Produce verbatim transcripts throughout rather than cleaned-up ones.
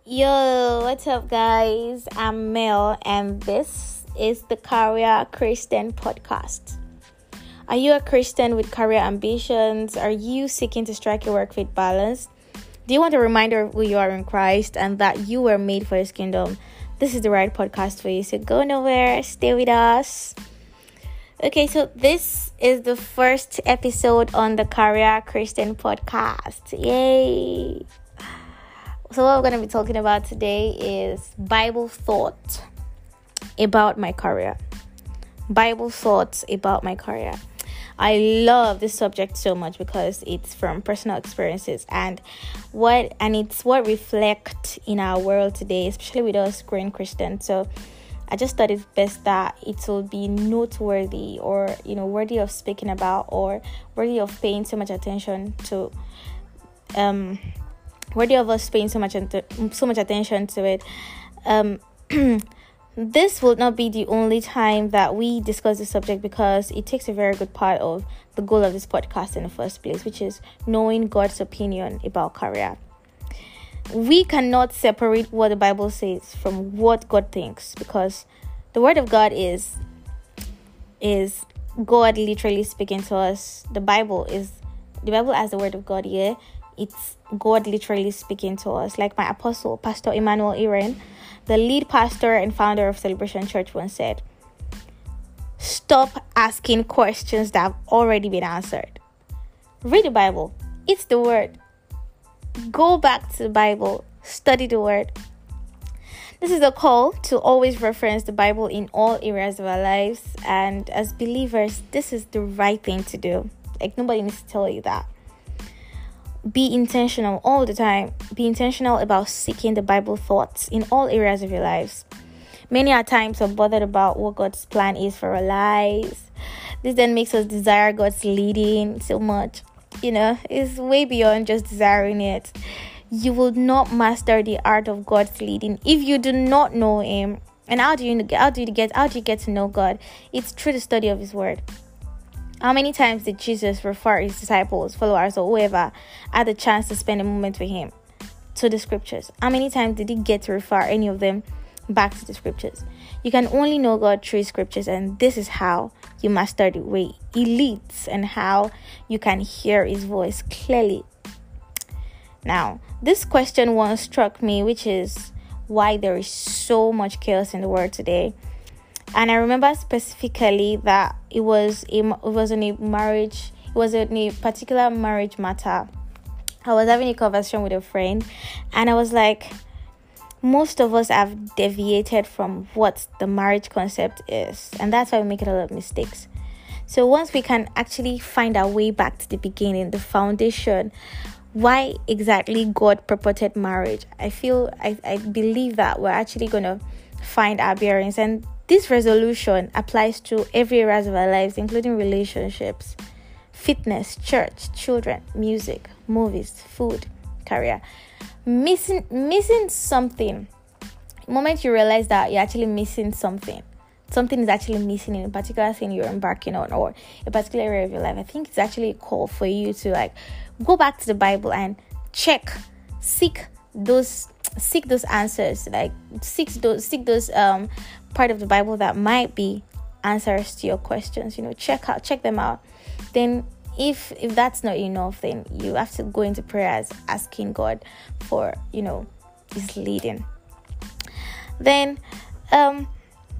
Yo, what's up, guys? I'm Mel, and this is the Career Christian Podcast. Are you a Christian with career ambitions? Are you seeking to strike a work-life balance? Do you want a reminder of who you are in Christ and that you were made for His kingdom? This is the right podcast for you, so go nowhere, stay with us. Okay, so this is the first episode on the Career Christian Podcast. Yay! So what we're going to be talking about today is Bible thought about my career. Bible thoughts about my career. I love this subject so much because it's from personal experiences and what and it's what reflect in our world today, especially with us growing Christians. So I just thought it's best that it will be noteworthy or you know worthy of speaking about or worthy of paying so much attention to. Um. Worthy of us paying so much so much attention to it. Um, this will not be the only time that we discuss this subject because it takes a very good part of the goal of this podcast in the first place, which is knowing God's opinion about career. We cannot separate what the Bible says from what God thinks because the Word of God is is God literally speaking to us. The Bible is the Bible as the Word of God. Yeah. It's God literally speaking to us. Like my apostle, Pastor Emmanuel Aaron, the lead pastor and founder of Celebration Church, once said, stop asking questions that have already been answered. Read the Bible. It's the Word. Go back to the Bible. Study the Word. This is a call to always reference the Bible in all areas of our lives. And as believers, this is the right thing to do. Like nobody needs to tell you that. Be intentional all the time. Be intentional about seeking the Bible thoughts in all areas of your lives. Many a times we're bothered about what God's plan is for our lives. This then makes us desire God's leading so much. You know, it's way beyond just desiring it. You will not master the art of God's leading if you do not know Him. And how do you how do you get how do you get to know God? It's through the study of His Word. How many times did Jesus refer His disciples, followers, or whoever had the chance to spend a moment with Him to the scriptures? How many times did He get to refer any of them back to the scriptures? You can only know God through His scriptures, and this is how you master the way He leads and how you can hear His voice clearly. Now, this question once struck me, which is why there is so much chaos in the world today. And I remember specifically that it was a, it was in a marriage, it was in a particular marriage matter. I was having a conversation with a friend and I was like, most of us have deviated from what the marriage concept is. And that's why we make a lot of mistakes. So once we can actually find our way back to the beginning, the foundation, why exactly God purported marriage, I feel, I, I believe that we're actually going to find our bearings. And this resolution applies to every area of our lives, including relationships, fitness, church, children, music, movies, food, career. Missing missing something. The moment you realize that you're actually missing something, something is actually missing in a particular thing you're embarking on or a particular area of your life, I think it's actually a call for you to like go back to the Bible and check, seek those seek those answers, like seek those seek those um part of the Bible that might be answers to your questions. You know, check out check them out. Then if if that's not enough, then you have to go into prayers asking God for, you know, His leading. Then um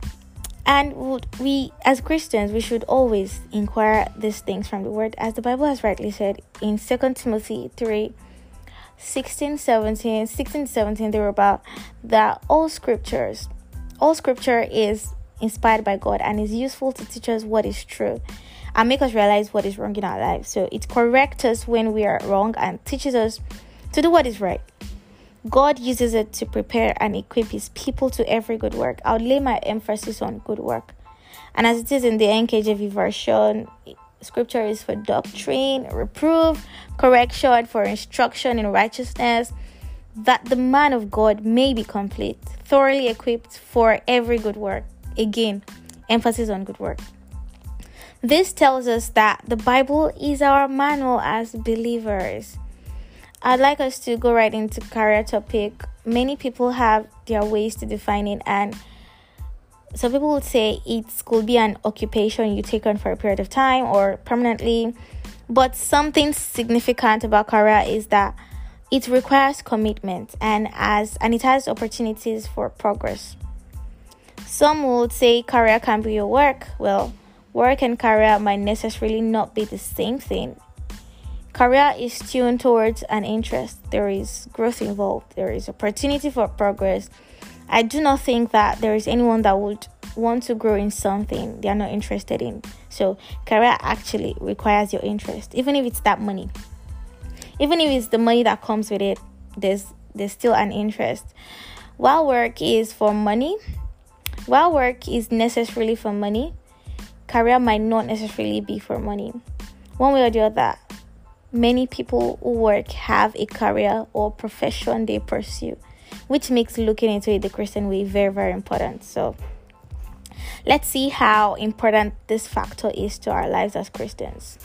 and we as Christians, we should always inquire these things from the Word, as the Bible has rightly said in Second Timothy three sixteen, seventeen, sixteen, seventeen, they were about that all scriptures, all scripture is inspired by God and is useful to teach us what is true and make us realize what is wrong in our lives. So it corrects us when we are wrong and teaches us to do what is right. God uses it to prepare and equip His people to every good work. I would lay my emphasis on good work. And as it is in the N K J V version, Scripture is for doctrine, reproof, correction, for instruction in righteousness, that the man of God may be complete, thoroughly equipped for every good work. Again, emphasis on good work. This tells us that the Bible is our manual as believers. I'd like us to go right into career topic. many people have their ways to define it, and some people would say it could be an occupation you take on for a period of time or permanently. But something significant about career is that it requires commitment and as and it has opportunities for progress. Some would say career can be your work. Well, work and career might necessarily not be the same thing. Career is tuned towards an interest. There is growth involved. There is opportunity for progress. I do not think that there is anyone that would want to grow in something they are not interested in. So career actually requires your interest, even if it's that money. Even if it's the money that comes with it, there's there's still an interest. While work is for money, while work is necessarily for money, career might not necessarily be for money. One way or the other, many people who work have a career or profession they pursue, which makes looking into it the Christian way very, very important. So let's see how important this factor is to our lives as Christians.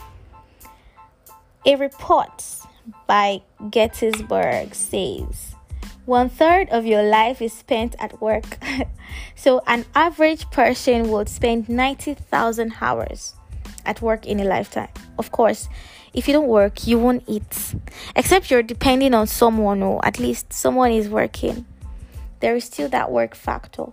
A report by Gettysburg says one third of your life is spent at work. So an average person would spend ninety thousand hours at work in a lifetime. Of course, if you don't work, you won't eat. Except you're depending on someone, or at least someone is working. There is still that work factor.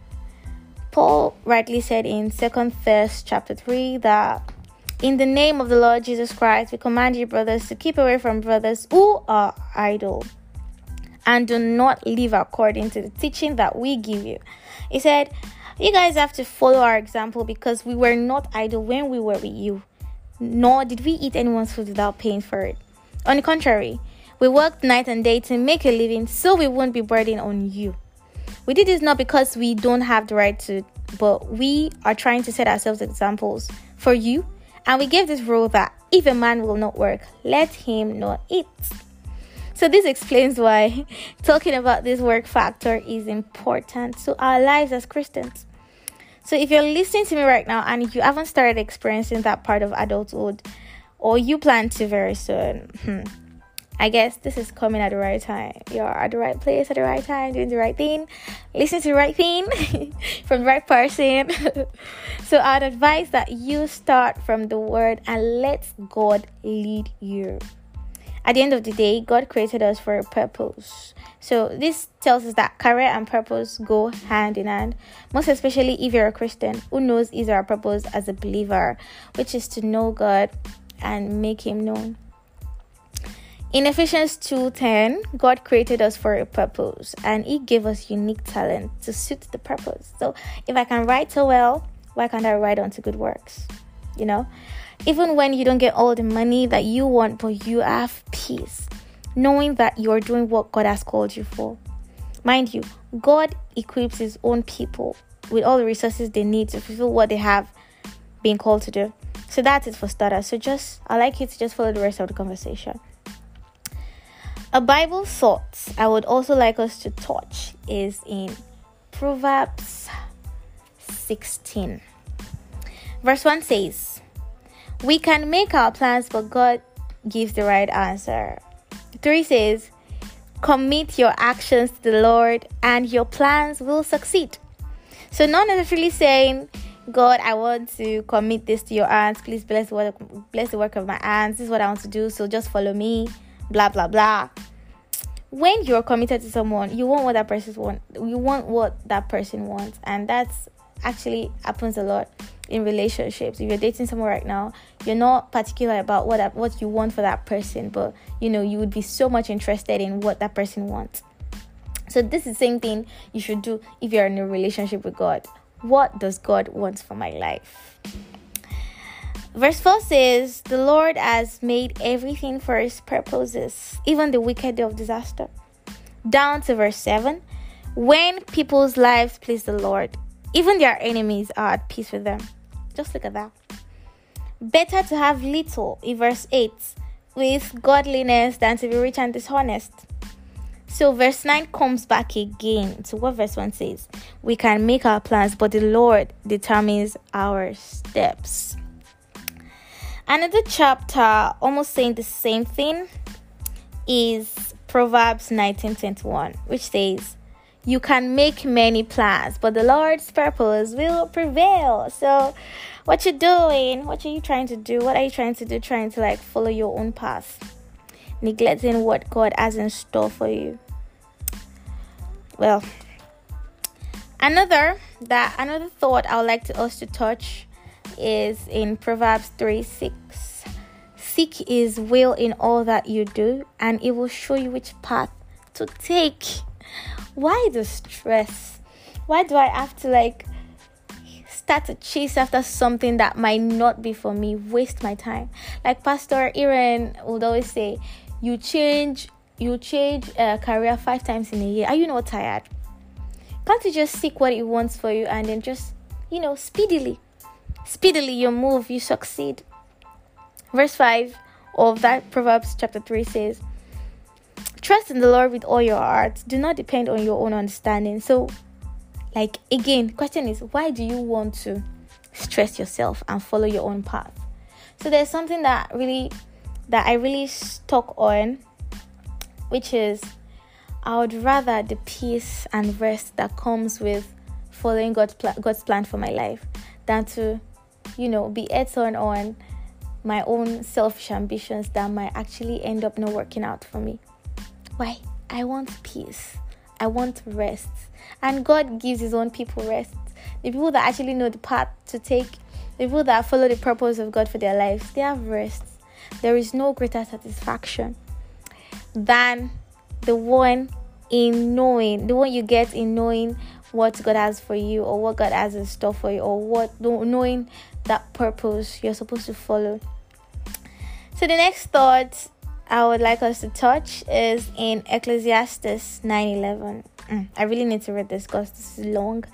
Paul rightly said in Second Thessalonians chapter three that in the name of the Lord Jesus Christ, we command you, brothers, to keep away from brothers who are idle and do not live according to the teaching that we give you. He said, you guys have to follow our example because we were not idle when we were with you, nor did we eat anyone's food without paying for it. On the contrary, we worked night and day to make a living so we won't be burdened on you. We did this not because we don't have the right to, but we are trying to set ourselves examples for you. And we gave this rule that if a man will not work, let him not eat. So this explains why talking about this work factor is important to our lives as Christians. So if you're listening to me right now and you haven't started experiencing that part of adulthood, or you plan to very soon, hmm, I guess this is coming at the right time. You're at the right place at the right time, doing the right thing, listening to the right thing from the right person. So I'd advise that you start from the word and let God lead you. At the end of the day, God created us for a purpose. So this tells us that career and purpose go hand in hand, most especially if you're a Christian who knows his or her purpose as a believer, which is to know God and make him known. In Ephesians two ten, God created us for a purpose and he gave us unique talent to suit the purpose. So if I can write so well, why can't I write onto good works? You know, even when you don't get all the money that you want, but you have peace, knowing that you're doing what God has called you for. Mind you, God equips his own people with all the resources they need to fulfill what they have been called to do. So that's it for starters. So just, I'd like you to just follow the rest of the conversation. A Bible thought I would also like us to touch is in Proverbs sixteen. Verse one says, we can make our plans, but God gives the right answer. three says, commit your actions to the Lord and your plans will succeed. So not necessarily saying, God, I want to commit this to your hands. Please bless the work, bless the work of my hands. This is what I want to do. So just follow me. Blah, blah, blah. When you're committed to someone, you want what that person wants. You want what that person wants. And that's actually happens a lot in relationships. If you're dating someone right now, you're not particular about what that, what you want for that person. But, you know, you would be so much interested in what that person wants. So this is the same thing you should do if you're in a relationship with God. What does God want for my life? Verse four says, the Lord has made everything for his purposes, even the wicked day of disaster. Down to verse seven, when people's lives please the Lord, even their enemies are at peace with them. Just look at that. Better to have little, in verse eight, with godliness than to be rich and dishonest. So verse nine comes back again to what verse one says. We can make our plans, but the Lord determines our steps. Another chapter almost saying the same thing is Proverbs nineteen twenty-one, which says, you can make many plans, but the Lord's purpose will prevail. So what you're doing, what are you trying to do? What are you trying to do? Trying to like follow your own path, neglecting what God has in store for you. Well, another that another thought I would like to us to touch is in Proverbs three six. Seek his will in all that you do, and it will show you which path to take. Why the stress? Why do I have to like start to chase after something that might not be for me? Waste my time. Like Pastor Aaron would always say, you change you change a career five times in a year. Are you not tired? Can't you just seek what he wants for you and then just, you know, speedily, speedily you move, you succeed. Verse five of that Proverbs chapter three says, trust in the Lord with all your heart. Do not depend on your own understanding. So, like, again, the question is, why do you want to stress yourself and follow your own path? So there's something that really, that I really stuck on, which is, I would rather the peace and rest that comes with following God's, pl- God's plan for my life than to, you know, be head on on my own selfish ambitions that might actually end up not working out for me. Why? I want peace. I want rest. And God gives his own people rest. The people that actually know the path to take, the people that follow the purpose of God for their lives, they have rest. There is no greater satisfaction than the one in knowing, the one you get in knowing what God has for you, or what God has in store for you, or what knowing that purpose you're supposed to follow. So the next thought I would like us to touch is in Ecclesiastes nine eleven. Mm, I really need to read this because this is long.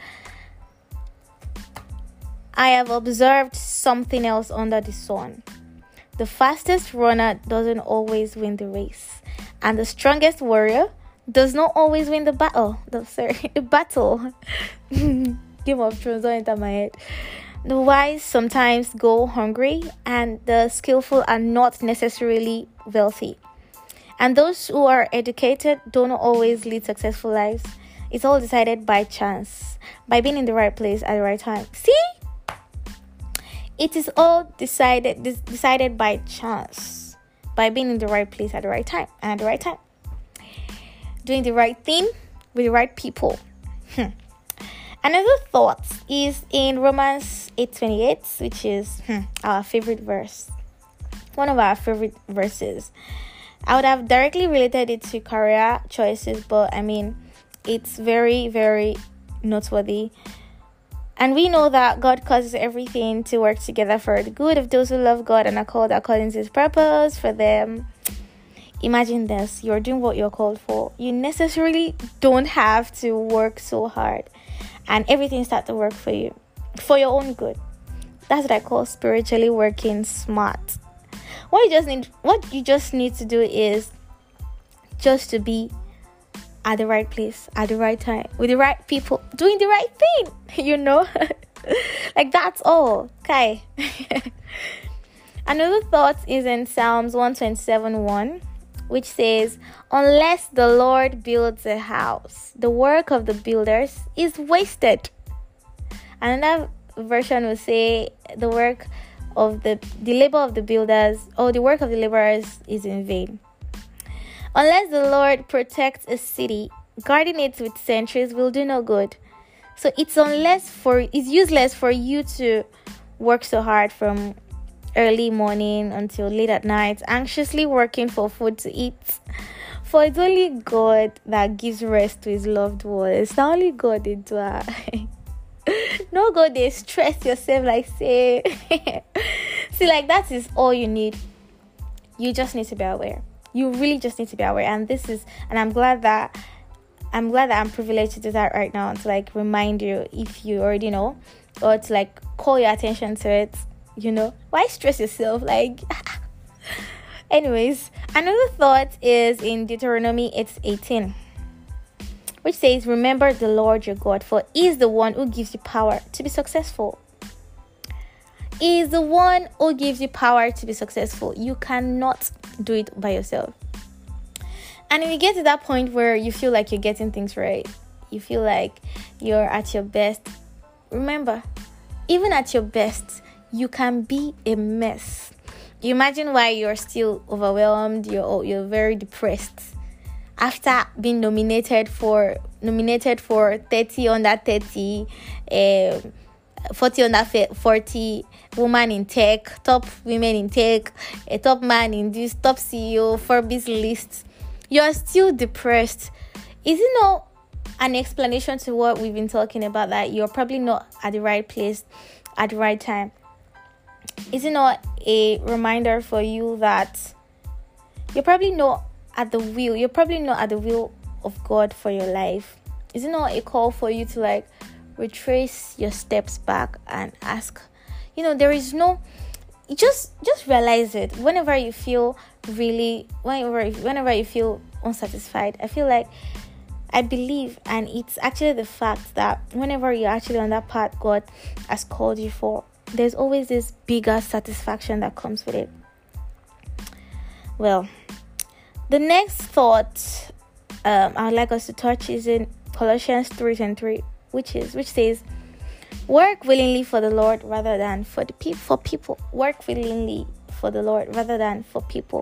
I have observed something else under the sun. The fastest runner doesn't always win the race, and the strongest warrior does not always win the battle. The sorry, the battle. Game of Thrones don't enter my head. The wise sometimes go hungry, and the skillful are not necessarily wealthy. And those who are educated don't always lead successful lives. It's all decided by chance, by being in the right place at the right time. See? It is all decided decided by chance, by being in the right place at the right time and at the right time. Doing the right thing with the right people. Hmm. Another thought is in Romans eight twenty-eight, which is hmm, our favorite verse. One of our favorite verses. I would have directly related it to career choices, but I mean, it's very, very noteworthy. And we know that God causes everything to work together for the good of those who love God and are called according to his purpose for them. Imagine this, you're doing what you're called for. You necessarily don't have to work so hard, and everything starts to work for you, for your own good. That's what I call spiritually working smart. What you just need, what you just need to do is just to be at the right place, at the right time, with the right people, doing the right thing, you know? Like, that's all. Okay. Another thought is in Psalms one twenty-seven one, which says, unless the Lord builds a house, the work of the builders is wasted. Another version will say, the work of the, the labor of the builders, or the work of the laborers is in vain. Unless the Lord protects a city, guarding it with sentries will do no good. So it's unless for it's useless for you to work so hard from early morning until late at night, anxiously working for food to eat. For it's only God that gives rest to his loved ones. It's not only God they do. No God they stress yourself like say. See, like that is all you need. You just need to be aware. You really just need to be aware. And this is, and I'm glad that I'm glad that I'm privileged to do that right now, to like remind you if you already know, or to like call your attention to it. You know, why stress yourself? Like, anyways, another thought is in Deuteronomy eight eighteen, which says, remember the Lord your God, for he is the one who gives you power to be successful. He is the one who gives you power to be successful. You cannot do it by yourself. And if you get to that point where you feel like you're getting things right, you feel like you're at your best, remember, even at your best, you can be a mess. You imagine why you're still overwhelmed, you're you're very depressed after being nominated for nominated for thirty under thirty, um, forty under forty, woman in tech, top women in tech, a top man in this, top C E O, Forbes list. You're still depressed. Is it not an explanation to what we've been talking about, that you're probably not at the right place at the right time? Is it not a reminder for you that you're probably not at the will, you're probably not at the will of God for your life? Is it not a call for you to like retrace your steps back and ask, you know, there is no, just just realize it. Whenever you feel really, whenever whenever you feel unsatisfied, I feel like, I believe, and it's actually the fact that whenever you're actually on that path God has called you for, there's always this bigger satisfaction that comes with it. Well, the next thought um, I'd like us to touch is in Colossians three twenty-three, which is which says, "Work willingly for the Lord rather than for the pe- for people. Work willingly for the Lord rather than for people.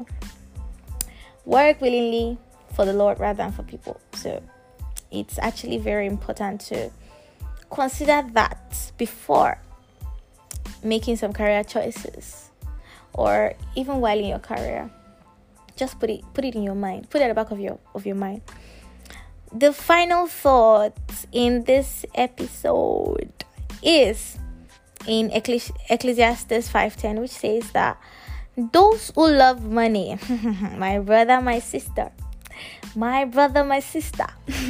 Work willingly for the Lord rather than for people." So it's actually very important to consider that before making some career choices, or even while in your career. Just put it put it in your mind. Put it at the back of your of your mind. The final thought in this episode is in Ecclesi- Ecclesiastes five ten, which says that those who love money, my brother, my sister, my brother, my sister,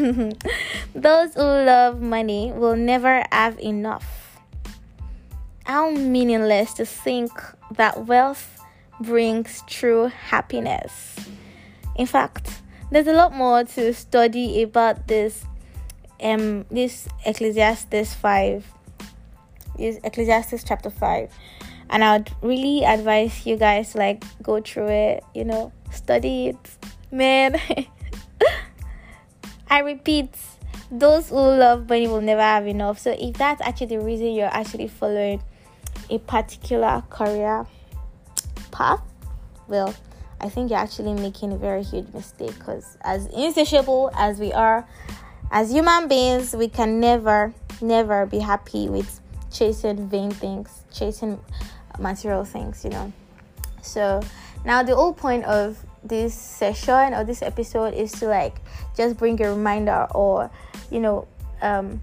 those who love money will never have enough. How meaningless to think that wealth brings true happiness. In fact, there's a lot more to study about this um this Ecclesiastes five, this Ecclesiastes chapter five, and I'd really advise you guys to like go through it, you know, study it, man. I repeat, those who love money will never have enough. So if that's actually the reason you're actually following a particular career path, well, I think you're actually making a very huge mistake, because as insatiable as we are as human beings, we can never never be happy with chasing vain things, chasing material things, you know. So now the whole point of this session or this episode is to like just bring a reminder, or you know um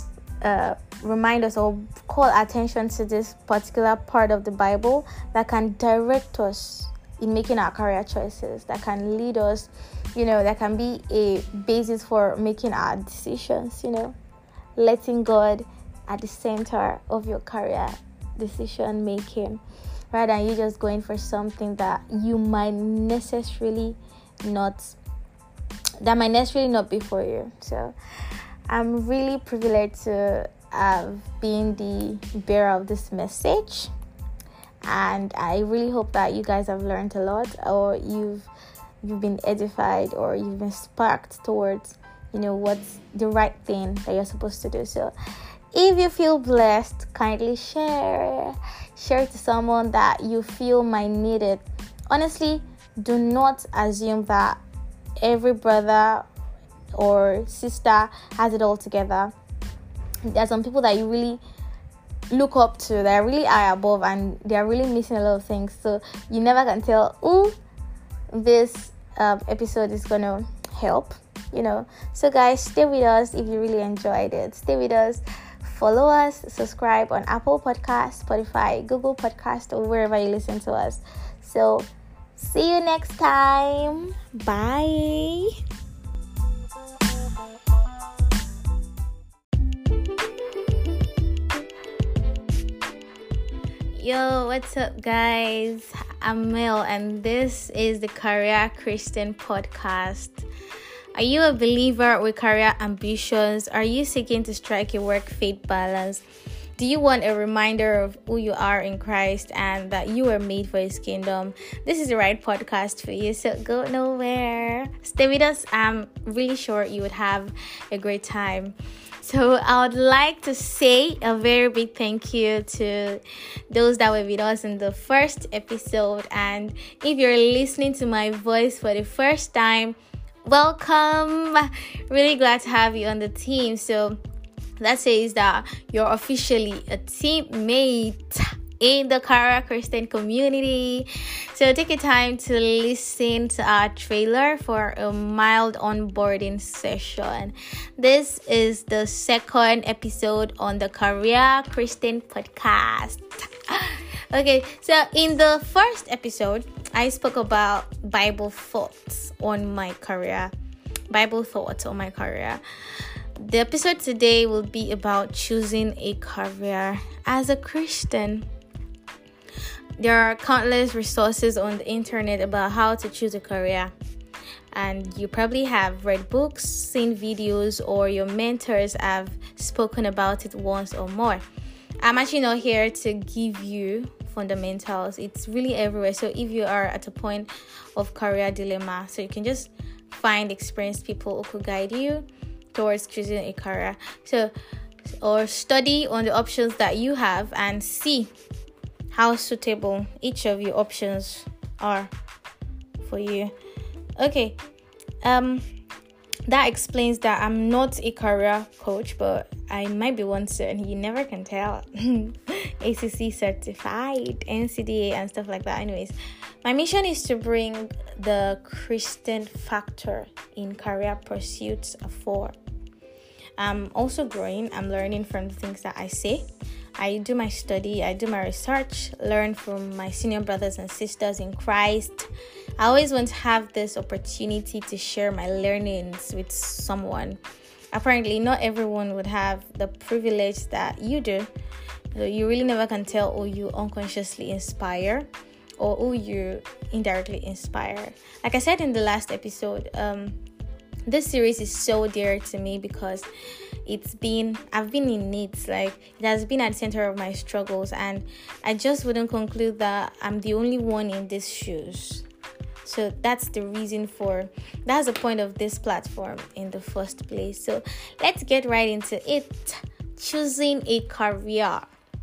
uh remind us or call attention to this particular part of the Bible that can direct us in making our career choices, that can lead us, you know, that can be a basis for making our decisions, you know, letting God at the center of your career decision making, rather than you just going for something that you might necessarily not, that might necessarily not be for you. So I'm really privileged to have been the bearer of this message, and I really hope that you guys have learned a lot, or you've you've been edified, or you've been sparked towards, you know, what's the right thing that you're supposed to do. So if you feel blessed, kindly share share it to someone that you feel might need it. Honestly, do not assume that every brother or sister has it all together. There are some people that you really look up to, that are really high above, and they are really missing a lot of things. So you never can tell who this um, episode is gonna help, you know. So guys, stay with us if you really enjoyed it. Stay with us. Follow us, subscribe on Apple Podcasts, Spotify, Google Podcasts, or wherever you listen to us. So see you next time. Bye. Yo, what's up, guys? I'm Mel, and this is the Career Christian Podcast. Are you a believer with career ambitions? Are you seeking to strike a work-faith balance? Do you want a reminder of who you are in Christ and that you were made for His kingdom? This is the right podcast for you, so go nowhere. Stay with us. I'm really sure you would have a great time. So I would like to say a very big thank you to those that were with us in the first episode. And if you're listening to my voice for the first time, welcome. Really glad to have you on the team. So that says that you're officially a teammate in the Career Christian community. So take your time to listen to our trailer for a mild onboarding session. This is the second episode on the Career Christian podcast. Okay, so in the first episode, I spoke about Bible thoughts on my career. Bible thoughts on my career. The episode today will be about choosing a career as a Christian. There are countless resources on the internet about how to choose a career. And you probably have read books, seen videos, or your mentors have spoken about it once or more. I'm actually not here to give you fundamentals. It's really everywhere. So if you are at a point of career dilemma, so you can just find experienced people who could guide you towards choosing a career. So, or study on the options that you have and see how suitable each of your options are for you. Okay, um, that explains that I'm not a career coach, but I might be one soon. You never can tell. A C C certified, N C D A, and stuff like that. Anyways, my mission is to bring the Christian factor in career pursuits for. I'm also growing. I'm learning from the things that I say. I do my study, I do my research, learn from my senior brothers and sisters in Christ. I always want to have this opportunity to share my learnings with someone. Apparently, not everyone would have the privilege that you do. So you really never can tell who you unconsciously inspire or who you indirectly inspire. Like I said in the last episode, um, this series is so dear to me because it's been, I've been in it, like it has been at the center of my struggles, and I just wouldn't conclude that I'm the only one in these shoes. So that's the reason for, that's the point of this platform in the first place. So let's get right into it. Choosing a career.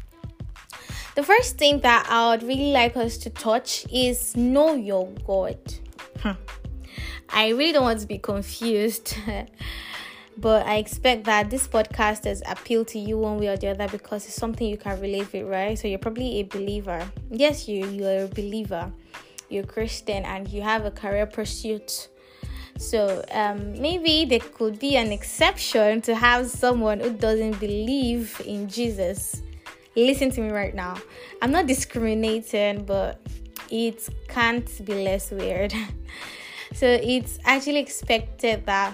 The first thing that I would really like us to touch is know your God. Hmm. I really don't want to be confused, but I expect that this podcast has appealed to you one way or the other because it's something you can relate with, right? So you're probably a believer. Yes, you you're a believer. You're a Christian and you have a career pursuit. So um, maybe there could be an exception to have someone who doesn't believe in Jesus. Listen to me right now. I'm not discriminating, but it can't be less weird. So it's actually expected that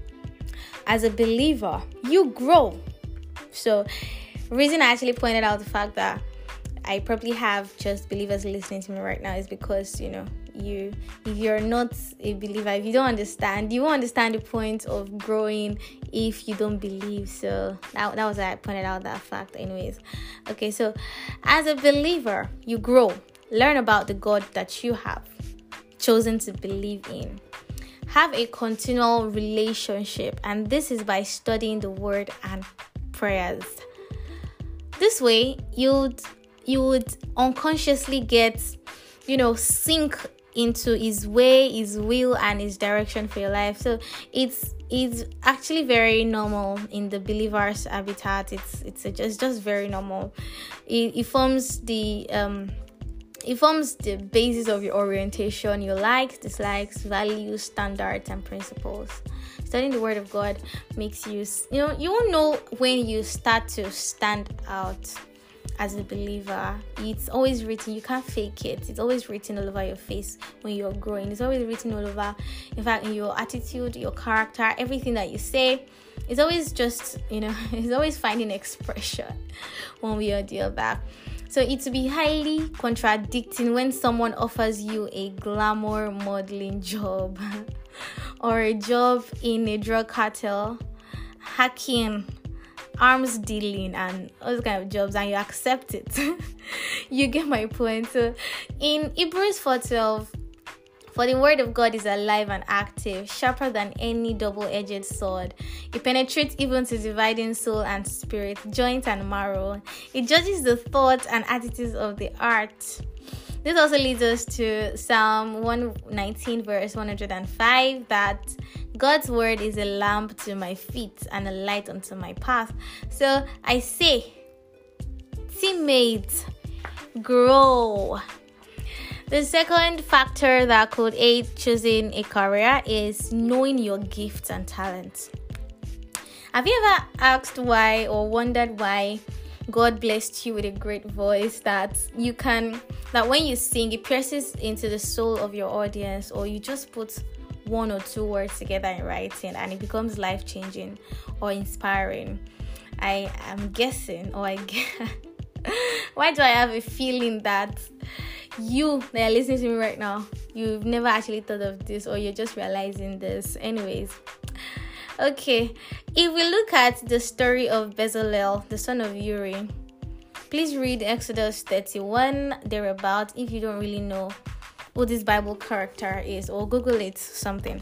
as a believer, you grow. So the reason I actually pointed out the fact that I probably have just believers listening to me right now is because, you know, you, if you're not a believer, if you don't understand, you won't understand the point of growing if you don't believe. So that, that was why I pointed out that fact anyways. Okay, so as a believer, you grow. Learn about the God that you have chosen to believe in. Have a continual relationship, and this is by studying the word and prayers. This way, you'd you would unconsciously get, you know, sink into His way, His will, and His direction for your life. So it's it's actually very normal in the believer's habitat. It's it's a, it's just very normal. It, it forms the um. It forms the basis of your orientation, your likes, dislikes, values, standards, and principles. Studying the Word of God makes you, you know, you won't know when you start to stand out as a believer. It's always written. You can't fake it. It's always written all over your face when you're growing. It's always written all over, in fact, in your attitude, your character, everything that you say. It's always just, you know, it's always finding expression one way or the other. So it would be highly contradicting when someone offers you a glamour modeling job or a job in a drug cartel, hacking, arms dealing and all those kind of jobs, and you accept it. You get my point. So in Hebrews four twelve, for the word of God is alive and active, sharper than any double-edged sword. It penetrates even to dividing soul and spirit, joint and marrow. It judges the thoughts and attitudes of the heart. This also leads us to Psalm one nineteen verse one oh five, that God's word is a lamp to my feet and a light unto my path. So I say, teammates, grow. The second factor that could aid choosing a career is knowing your gifts and talents. Have you ever asked why or wondered why God blessed you with a great voice that you can, that when you sing, it pierces into the soul of your audience, or you just put one or two words together in writing and it becomes life-changing or inspiring? I am guessing, or I guess, why do I have a feeling that you that are listening to me right now, you've never actually thought of this, or you're just realizing this? Anyways, okay, if we look at the story of Bezalel, the son of Uri, please read Exodus thirty-one thereabout if you don't really know who this Bible character is, or Google it, something.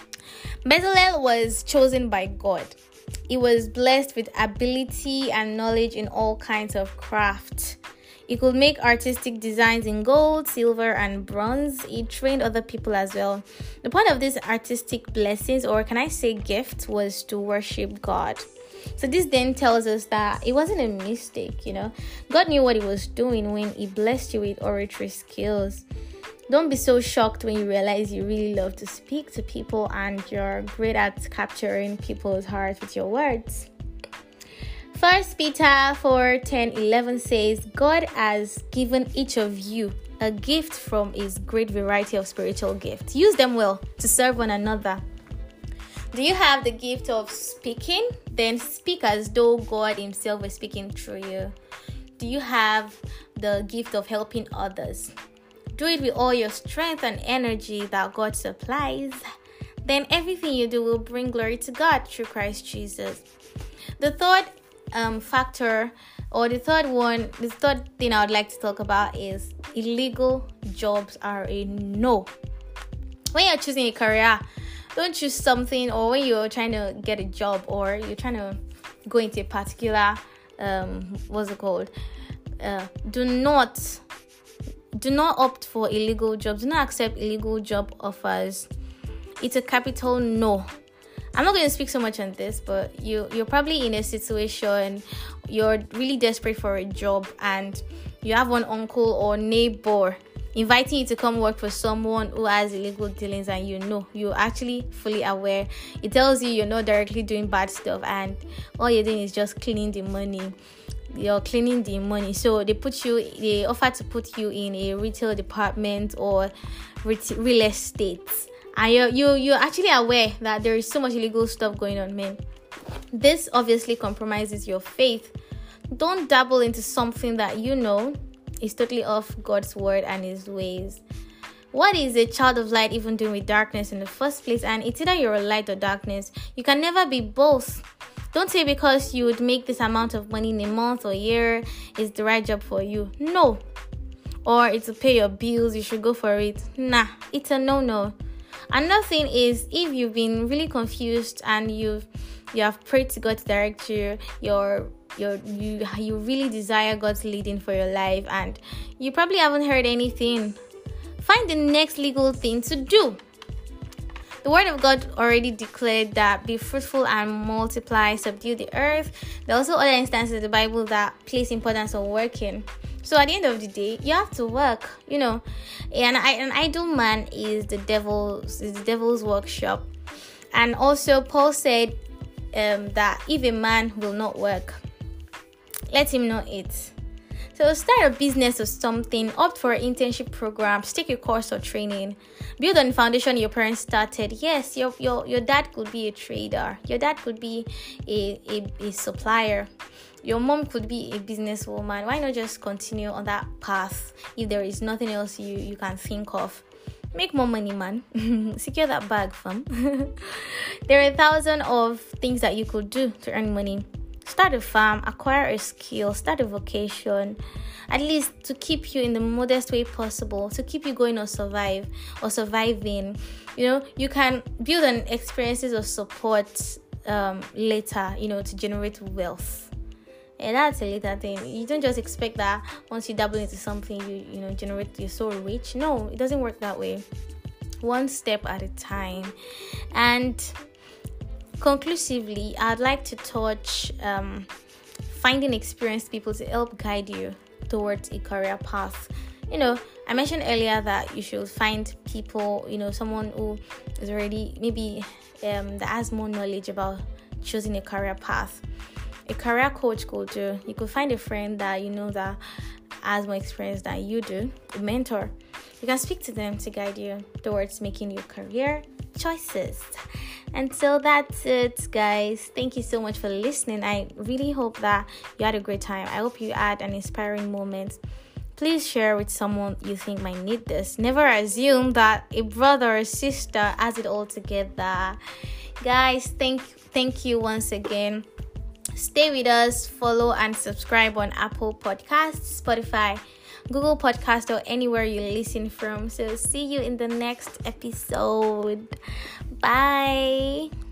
Bezalel was chosen by God. He was blessed with ability and knowledge in all kinds of craft. He could make artistic designs in gold, silver, and bronze. He trained other people as well. The point of these artistic blessings, or can I say gift, was to worship God. So this then tells us that it wasn't a mistake, you know. God knew what he was doing when he blessed you with oratory skills. Don't be so shocked when you realize you really love to speak to people and you're great at capturing people's hearts with your words. First Peter four ten eleven says, God has given each of you a gift from his great variety of spiritual gifts. Use them well to serve one another. Do you have the gift of speaking? Then speak as though God himself was speaking through you. Do you have the gift of helping others? Do it with all your strength and energy that God supplies. Then everything you do will bring glory to God through Christ Jesus. The third um, factor, or the third one, the third thing I would like to talk about is illegal jobs are a no. When you're choosing a career, don't choose something, or when you're trying to get a job, or you're trying to go into a particular, um, what's it called? Uh, do not, do not opt for illegal jobs. Do not accept illegal job offers. It's a capital no. I'm not going to speak so much on this, but you, you're probably in a situation, you're really desperate for a job, and you have one uncle or neighbor inviting you to come work for someone who has illegal dealings, and you know, you're actually fully aware. It tells you you're not directly doing bad stuff, and all you're doing is just cleaning the money. You're cleaning the money. So they put you, they offer to put you in a retail department or real estate. And you're, you, you're actually aware that there is so much illegal stuff going on, man. This obviously compromises your faith. Don't dabble into something that you know is totally off God's word and his ways. What is a child of light even doing with darkness in the first place? And it's either you're a light or darkness. You can never be both. Don't say because you would make this amount of money in a month or year is the right job for you. No. Or it's to pay your bills, you should go for it. Nah, it's a no-no. Another thing is, if you've been really confused and you've you have prayed to God to direct you, you're you're you you really desire God's leading for your life, and you probably haven't heard anything, find the next legal thing to do. The word of God already declared that be fruitful and multiply, subdue the earth. There are also other instances in the Bible that place importance on working. So at the end of the day, you have to work, you know. And I, an idle man is the devil's is the devil's workshop. And also Paul said um, that if a man will not work, let him not eat. So start a business or something, opt for an internship program, take a course or training, build on the foundation your parents started. Yes, your your your dad could be a trader, your dad could be a, a, a supplier, your mom could be a businesswoman. Why not just continue on that path if there is nothing else you, you can think of? Make more money, man. Secure that bag, fam. There are a thousand of things that you could do to earn money. start a farm, acquire a skill, start a vocation, at least to keep you in the modest way possible, to keep you going or survive or surviving. You know, you can build on experiences of support um, later, you know, to generate wealth. And that's a later thing. You don't just expect that once you dabble into something, you you know, generate, you're so rich. No, it doesn't work that way. One step at a time. And conclusively, I'd like to touch um, finding experienced people to help guide you towards a career path. You know, I mentioned earlier that you should find people, you know, someone who is already maybe um, that has more knowledge about choosing a career path. A career coach could do. You could find a friend that you know that has more experience than you do, a mentor. You can speak to them to guide you towards making your career choices. And so that's it, guys. Thank you so much for listening. I really hope that you had a great time. I hope you had an inspiring moment. Please share with someone you think might need this. Never assume that a brother or sister has it all together. Guys, thank thank you once again. Stay with us, follow and subscribe on Apple Podcasts, Spotify, Google Podcast, or anywhere you listen from. So see you in the next episode. Bye.